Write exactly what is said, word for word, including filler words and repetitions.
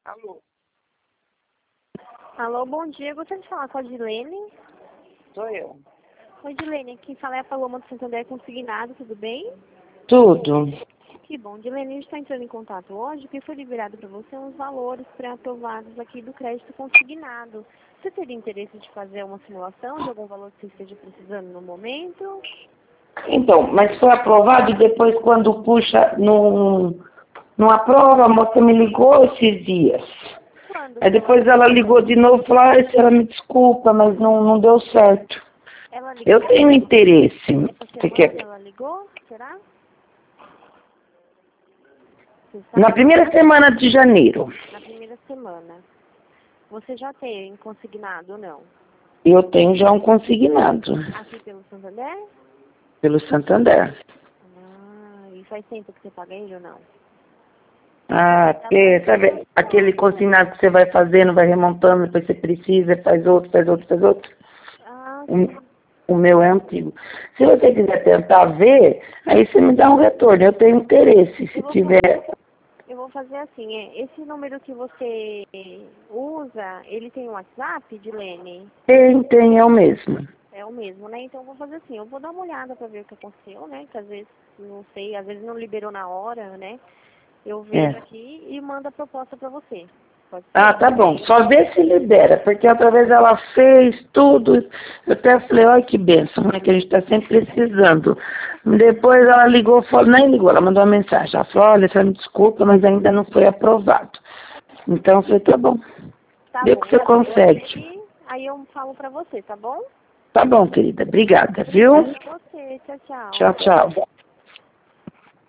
Alô? Alô, bom dia. Eu gostaria de falar com a Dilene. Sou eu. Oi, Dilene. Quem fala é a Paloma do Santander Consignado, tudo bem? Tudo. Que bom. Dilene, a gente está entrando em contato hoje porque foi liberado para você uns valores pré-aprovados aqui do crédito consignado. Você teria interesse de fazer uma simulação de algum valor que você esteja precisando no momento? Então, mas foi aprovado e depois quando puxa, não, não aprova, a moça me ligou esses dias. Quando Aí que ela depois ela ligou de novo e falou, ah, senhora, me desculpa, mas não, não deu certo. Ela ligou? Eu tenho interesse. Essa Você semana quer? ela ligou? Será? Você Na sabe? primeira semana de janeiro. Na primeira semana. Você já tem consignado ou não? Eu tenho já um consignado Aqui pelo Santander? pelo Santander. Ah, e faz tempo que você paga ele ou não? Ah, porque, sabe, aquele consignado que você vai fazendo, vai remontando, depois você precisa, faz outro, faz outro, faz outro. Ah, sim. O, o meu é antigo. Se você quiser tentar ver, aí você me dá um retorno. Eu tenho interesse, se Eu vou, fa- tiver. eu vou fazer assim, é, esse número que você usa, ele tem um WhatsApp, Dilene? Tem, tem, é o mesmo. É o mesmo, né? Então eu vou fazer assim, eu vou dar uma olhada pra ver o que aconteceu, né? Que às vezes, não sei, às vezes não liberou na hora, né? Eu vejo É. aqui e mando a proposta pra você. Pode Ah, ser? tá bom. Só vê se libera, porque outra vez ela fez tudo. Eu até falei, olha que bênção, né? Que a gente está sempre precisando. Depois ela ligou, falou, nem ligou, ela mandou uma mensagem. Ela falou, olha, você me desculpa, mas ainda não foi aprovado. Então eu falei, tá bom. Tá Vê o bom, que você eu vou ver consegue. aqui, aí eu falo pra você, tá bom? Tá bom, querida. Obrigada, viu? Obrigada a você. Tchau, tchau. Tchau, tchau.